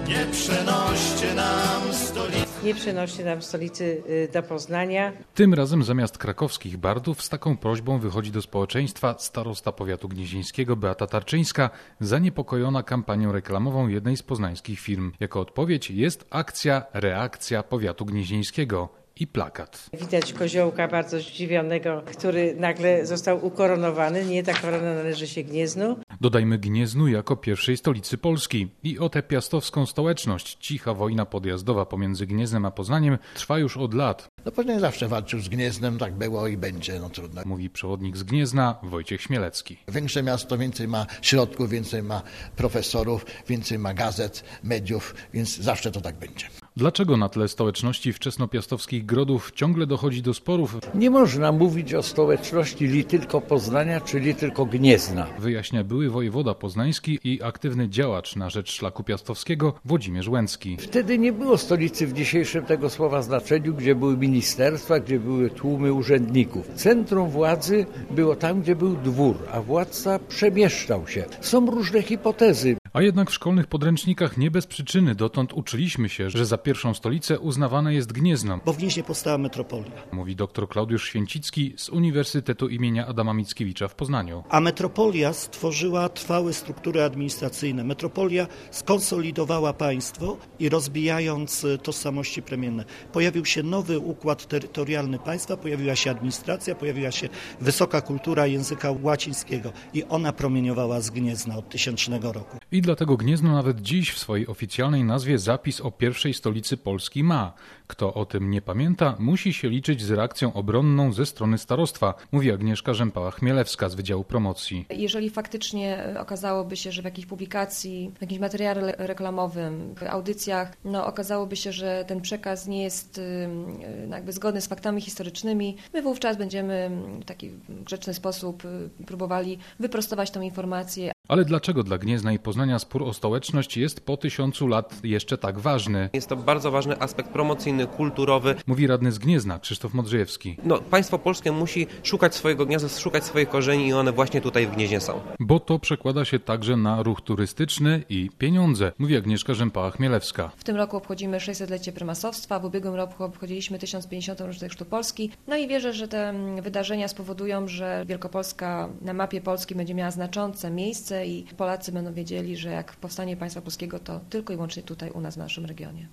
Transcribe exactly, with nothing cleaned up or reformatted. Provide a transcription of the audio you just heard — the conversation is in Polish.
Nie przenoście nam stolicy. Nie przenoście nam stolicy do Poznania. Tym razem zamiast krakowskich bardów z taką prośbą wychodzi do społeczeństwa starosta powiatu gnieźnieńskiego Beata Tarczyńska, zaniepokojona kampanią reklamową jednej z poznańskich firm. Jako odpowiedź jest akcja Reakcja Powiatu Gnieźnieńskiego i plakat. Widać koziołka bardzo zdziwionego, który nagle został ukoronowany. Nie, ta korona należy się Gnieznu. Dodajmy Gnieznu jako pierwszej stolicy Polski. I o tę piastowską stołeczność cicha wojna podjazdowa pomiędzy Gnieznem a Poznaniem trwa już od lat. No Poznań zawsze walczył z Gnieznem, tak było i będzie, no trudno. Mówi przewodnik z Gniezna Wojciech Śmielecki. Większe miasto więcej ma środków, więcej ma profesorów, więcej ma gazet, mediów, więc zawsze to tak będzie. Dlaczego na tle stołeczności wczesnopiastowskich grodów ciągle dochodzi do sporów? Nie można mówić o stołeczności li tylko Poznania, czyli tylko Gniezna. Wyjaśnia były wojewoda poznański i aktywny działacz na rzecz szlaku piastowskiego Włodzimierz Łęcki. Wtedy nie było stolicy w dzisiejszym tego słowa znaczeniu, gdzie były ministerstwa, gdzie były tłumy urzędników. Centrum władzy było tam, gdzie był dwór, a władca przemieszczał się. Są różne hipotezy. A jednak w szkolnych podręcznikach nie bez przyczyny dotąd uczyliśmy się, że za pierwszą stolicę uznawane jest Gniezno. Bo w Gnieźnie powstała metropolia. Mówi dr Klaudiusz Święcicki z Uniwersytetu imienia Adama Mickiewicza w Poznaniu. A metropolia stworzyła trwałe struktury administracyjne. Metropolia skonsolidowała państwo i rozbijając tożsamości plemienne. Pojawił się nowy układ terytorialny państwa, pojawiła się administracja, pojawiła się wysoka kultura języka łacińskiego i ona promieniowała z Gniezna od tysięcznego roku. I dlatego Gniezno nawet dziś w swojej oficjalnej nazwie zapis o pierwszej stolicy Polski ma. Kto o tym nie pamięta, musi się liczyć z reakcją obronną ze strony starostwa, mówi Agnieszka Rzępała-Chmielewska z Wydziału Promocji. Jeżeli faktycznie okazałoby się, że w jakiejś publikacji, w jakimś materiale reklamowym, w audycjach, no okazałoby się, że ten przekaz nie jest jakby zgodny z faktami historycznymi, my wówczas będziemy w taki grzeczny sposób próbowali wyprostować tę informację. Ale dlaczego dla Gniezna i Poznania spór o stołeczność jest po tysiącu lat jeszcze tak ważny? Jest to bardzo ważny aspekt promocyjny, kulturowy. Mówi radny z Gniezna, Krzysztof Modrzejewski. No, państwo polskie musi szukać swojego gniazda, szukać swoich korzeni i one właśnie tutaj w Gnieźnie są. Bo to przekłada się także na ruch turystyczny i pieniądze, mówi Agnieszka Rzępała-Chmielewska. W tym roku obchodzimy sześćsetlecie prymasowstwa, w ubiegłym roku obchodziliśmy tysiąc pięćdziesiątą rocznicę chrztu Polski. No i wierzę, że te wydarzenia spowodują, że Wielkopolska na mapie Polski będzie miała znaczące miejsce i Polacy będą wiedzieli, że jak powstanie państwa polskiego, to tylko i wyłącznie tutaj u nas w naszym regionie.